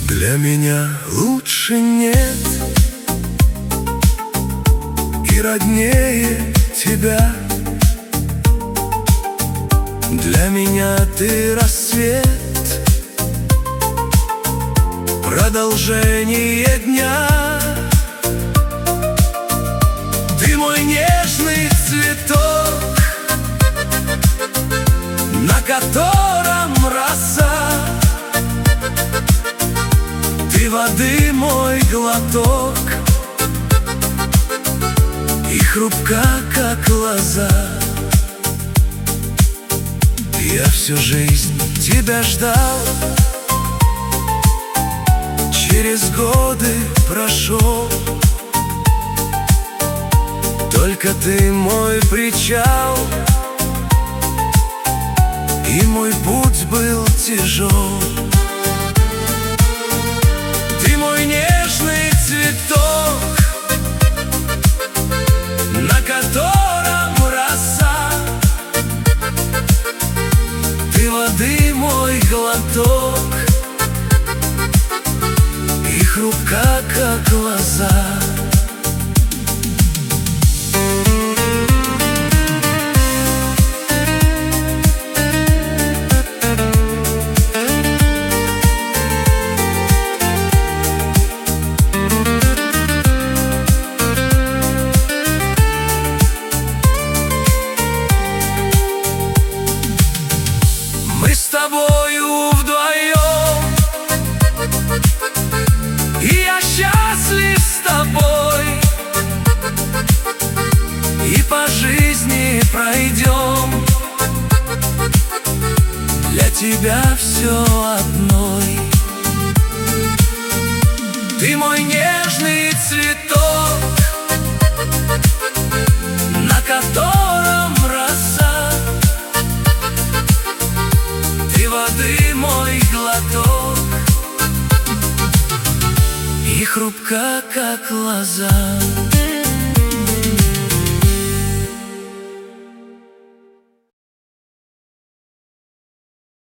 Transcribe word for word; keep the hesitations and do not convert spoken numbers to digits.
Для меня лучше нет и роднее тебя. Для меня ты рассвет, продолжение дня. Ты мой нежный цветок, на котором роса. Ты воды мой глоток, и хрупка, как лоза. Я всю жизнь тебя ждал, через годы прошел. Только ты мой причал, и мой путь был тяжел. Ты мой нежный цветок, на котором роса. Ты воды мой глоток, и хрупка, как лоза. Мы с тобою вдвоем, и я счастлив с тобой, и по жизни пройдем, для тебя все одной. Ты мой нежный цветок, на котором роса. Ты воды мой глоток, и хрупка, как лоза.